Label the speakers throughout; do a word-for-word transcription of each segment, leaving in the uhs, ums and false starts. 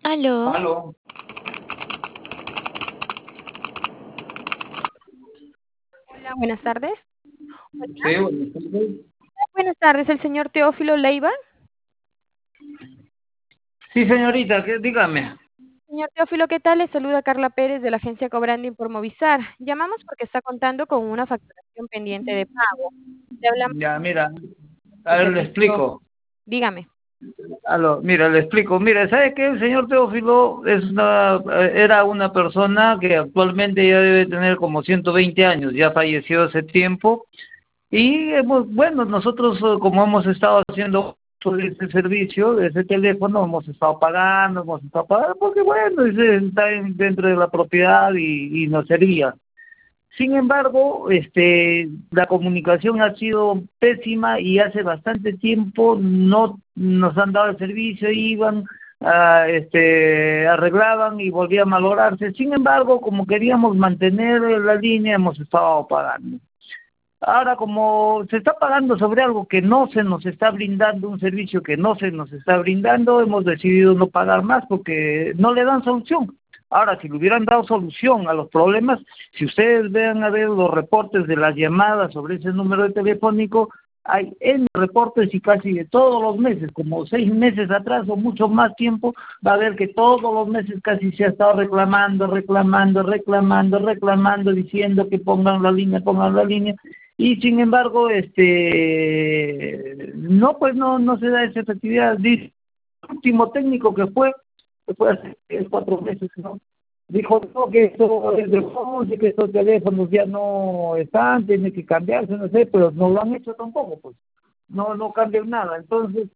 Speaker 1: Aló,
Speaker 2: Aló.
Speaker 3: Hola, buenas tardes.
Speaker 2: Sí, buenas tardes.
Speaker 3: Buenas tardes, el señor Teófilo Leiva.
Speaker 2: Sí, señorita, ¿qué? Dígame.
Speaker 3: Señor Teófilo, ¿qué tal? Le saluda Carla Pérez de la agencia Cobranding por Movistar. Llamamos porque está contando con una facturación pendiente de pago. Le hablamos
Speaker 2: Ya, mira,
Speaker 3: de
Speaker 2: a ver, le
Speaker 3: servicio.
Speaker 2: explico.
Speaker 3: Dígame.
Speaker 2: Aló, mira, le explico. Mira, ¿sabe qué? El señor Teófilo es una, era una persona que actualmente ya debe tener como ciento veinte años, ya falleció hace tiempo. Y hemos, bueno, nosotros eh, como hemos estado haciendo todo este servicio, de ese teléfono, hemos estado pagando, hemos estado pagando, porque bueno, ese está en- dentro de la propiedad y, y nos servía. Sin embargo, este, la comunicación ha sido pésima y hace bastante tiempo no nos han dado el servicio, iban, ah, este, arreglaban y volvían a malograrse. Sin embargo, como queríamos mantener la línea, hemos estado pagando. Ahora, como se está pagando sobre algo que no se nos está brindando, un servicio que no se nos está brindando, hemos decidido no pagar más porque no le dan solución. Ahora, si le hubieran dado solución a los problemas, si ustedes vean a ver los reportes de las llamadas sobre ese número de telefónico, hay en reportes y casi de todos los meses, como seis meses atrás o mucho más tiempo, va a ver que todos los meses casi se ha estado reclamando, reclamando, reclamando, reclamando, diciendo que pongan la línea, pongan la línea. Y sin embargo, este, no, pues no, no se da esa efectividad. Dice, el último técnico que fue, que fue hace tres, cuatro meses, ¿no? Dijo, no, que esto es de once, que estos teléfonos ya no están, tiene que cambiarse, no sé, pero no lo han hecho tampoco, pues. No, no cambian nada. Entonces,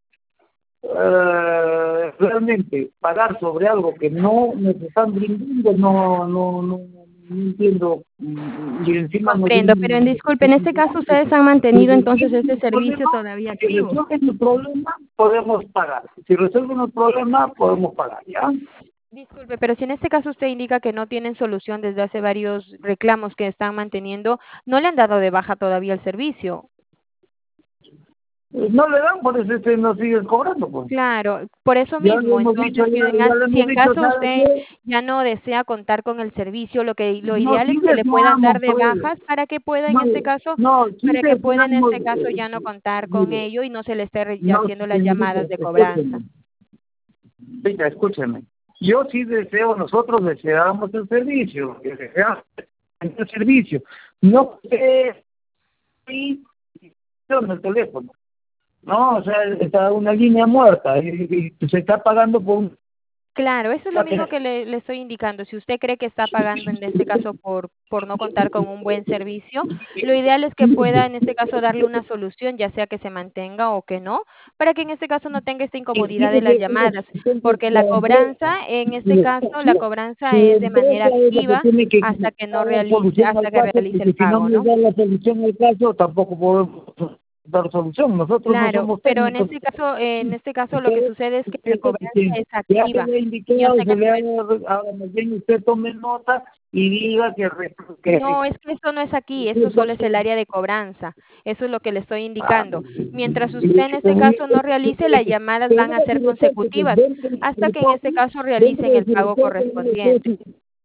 Speaker 2: eh, realmente, pagar sobre algo que no nos están brindando, no, no, no, no entiendo. mm, Y encima nos
Speaker 3: Comprendo, pero en
Speaker 2: vienen
Speaker 3: disculpe, en este caso ustedes han
Speaker 2: si
Speaker 3: mantenido entonces
Speaker 2: resuelven
Speaker 3: este
Speaker 2: el
Speaker 3: servicio
Speaker 2: problema,
Speaker 3: todavía
Speaker 2: si
Speaker 3: activo.
Speaker 2: resuelven el problema, podemos pagar. Si resuelven el problema, podemos pagar, ¿ya?
Speaker 3: Disculpe, pero si en este caso usted indica que no tienen solución desde hace varios reclamos que están manteniendo, ¿no le han dado de baja todavía el servicio?
Speaker 2: Eh, No le dan, por eso este nos siguen cobrando, pues.
Speaker 3: Claro, por eso
Speaker 2: Ya le
Speaker 3: mismo,
Speaker 2: hemos dicho,
Speaker 3: entonces,
Speaker 2: ya,
Speaker 3: que en
Speaker 2: ya
Speaker 3: as-
Speaker 2: le
Speaker 3: si
Speaker 2: hemos
Speaker 3: en
Speaker 2: dicho,
Speaker 3: caso
Speaker 2: ¿sabe
Speaker 3: usted
Speaker 2: qué?
Speaker 3: ya no desea contar con el servicio, lo que lo
Speaker 2: No,
Speaker 3: ideal
Speaker 2: sí
Speaker 3: es que le puedan
Speaker 2: deseamos,
Speaker 3: dar de
Speaker 2: pues.
Speaker 3: bajas para que pueda en
Speaker 2: No,
Speaker 3: este caso,
Speaker 2: no, sí
Speaker 3: para que pueda en
Speaker 2: deseamos,
Speaker 3: este caso
Speaker 2: eh,
Speaker 3: ya no contar con
Speaker 2: mire,
Speaker 3: ello y no se le esté re-
Speaker 2: no,
Speaker 3: haciendo las
Speaker 2: señorita,
Speaker 3: llamadas de cobranza.
Speaker 2: escúcheme. Venga, escúcheme. Yo sí deseo, nosotros deseamos el servicio, que deseamos el servicio. No sé si en el teléfono. No, o sea, está una línea muerta y, y se está pagando por un...
Speaker 3: Claro, eso es lo mismo que le, le estoy indicando. Si usted cree que está pagando en este caso por, por no contar con un buen servicio, lo ideal es que pueda en este caso darle una solución, ya sea que se mantenga o que no, para que en este caso no tenga esta incomodidad de las llamadas,
Speaker 2: Entonces,
Speaker 3: porque la
Speaker 2: la empresa,
Speaker 3: cobranza, en este
Speaker 2: mire,
Speaker 3: caso, la cobranza
Speaker 2: su
Speaker 3: es de manera
Speaker 2: empresa es la que
Speaker 3: activa
Speaker 2: tiene que
Speaker 3: hasta que no
Speaker 2: dar
Speaker 3: realice,
Speaker 2: solución
Speaker 3: hasta
Speaker 2: al
Speaker 3: que
Speaker 2: caso,
Speaker 3: realice el
Speaker 2: porque si no
Speaker 3: pago,
Speaker 2: nos
Speaker 3: ¿no?
Speaker 2: da la solución al caso, tampoco podemos dar solución. Nosotros no
Speaker 3: Claro,
Speaker 2: somos
Speaker 3: pero en
Speaker 2: técnicos.
Speaker 3: este caso, en este caso lo que
Speaker 2: Usted,
Speaker 3: sucede es que la
Speaker 2: usted que,
Speaker 3: cobranza
Speaker 2: que-
Speaker 3: es
Speaker 2: ya se
Speaker 3: activa.
Speaker 2: le ha
Speaker 3: Y yo
Speaker 2: indicado,
Speaker 3: sé que
Speaker 2: se le
Speaker 3: no
Speaker 2: ha,
Speaker 3: es.
Speaker 2: ahora más bien usted tome nota y diga que, re-
Speaker 3: No,
Speaker 2: que,
Speaker 3: es que esto no es aquí, esto solo es el
Speaker 2: que
Speaker 3: área de cobranza. Eso es lo que le estoy
Speaker 2: ah,
Speaker 3: indicando. Mientras usted en este
Speaker 2: pero
Speaker 3: caso no realice, las llamadas van a
Speaker 2: dentro de
Speaker 3: ser
Speaker 2: su reporte, pues,
Speaker 3: consecutivas
Speaker 2: dentro de su
Speaker 3: hasta que en
Speaker 2: reporte,
Speaker 3: este caso
Speaker 2: dentro
Speaker 3: realicen
Speaker 2: de
Speaker 3: el
Speaker 2: su
Speaker 3: pago
Speaker 2: reporte,
Speaker 3: correspondiente.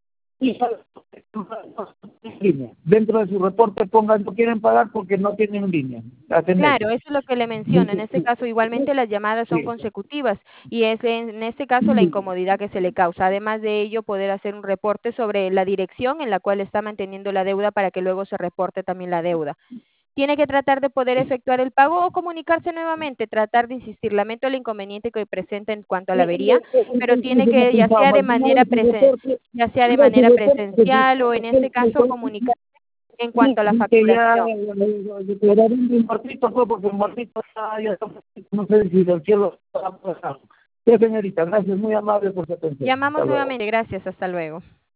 Speaker 2: línea. Dentro de su reporte pongan no quieren pagar porque no tienen línea. Hacen eso.
Speaker 3: Claro, eso es lo que le menciono. En este caso, igualmente las llamadas son
Speaker 2: Sí.
Speaker 3: consecutivas y es en en este caso la incomodidad que se le causa. Además de ello, poder hacer un reporte sobre la dirección en la cual está manteniendo la deuda para que luego se reporte también la deuda. Tiene que tratar de poder efectuar el pago o comunicarse nuevamente, tratar de insistir. Lamento el inconveniente que presenta en cuanto a la avería, pero tiene que, ya sea de manera presen ya sea de manera presencial o en este caso comunicarse en cuanto a la
Speaker 2: Que ya
Speaker 3: facturación.
Speaker 2: declararon un muertito fue porque el muertito ya, ya está, no sé si del cielo está pasando. Sí, señorita, gracias, muy amable por su atención. Hasta
Speaker 3: Llamamos
Speaker 2: luego.
Speaker 3: nuevamente. Gracias. Hasta luego.